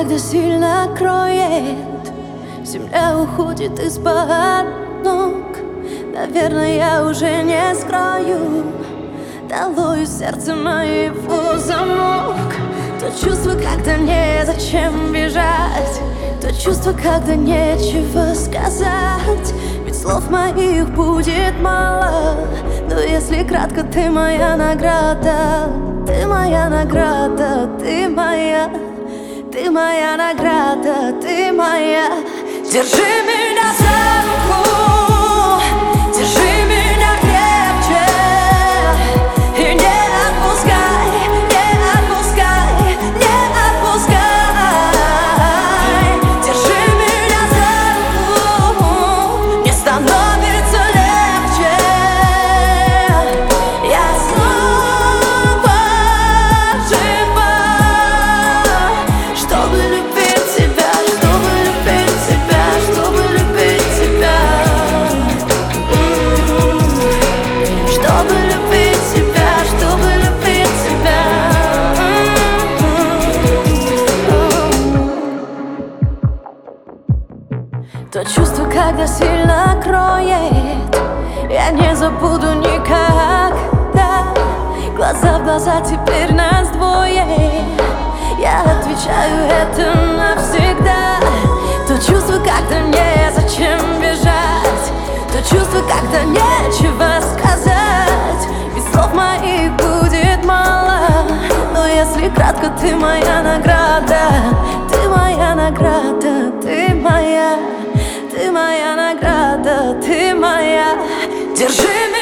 когда сильно кроет, земля уходит из-под ног. Наверное, я уже не скрою, дало из сердца моего замок. То чувство, когда незачем бежать, то чувство, когда нечего сказать. Ведь слов моих будет мало, но если кратко, ты моя награда. Ты моя награда, ты моя награда, ты моя. Держи меня за руку, держи меня крепче и не отпускай, не отпускай, не отпускай. Держи меня за руку, мне становится легче. Я снова жива, чтобы любить тебя, чтобы любить тебя, чтобы любить тебя, чтобы любить тебя, чтобы любить тебя. То чувство, когда сильно кроет, я не забуду никогда. Глаза в глаза, теперь нас двое, я отвечаю это навсегда. То чувство, когда незачем бежать, то чувство, когда нечего сказать. Ведь слов моих будет мало, но если кратко, ты моя награда. Ты моя награда, ты моя награда, ты моя. Держи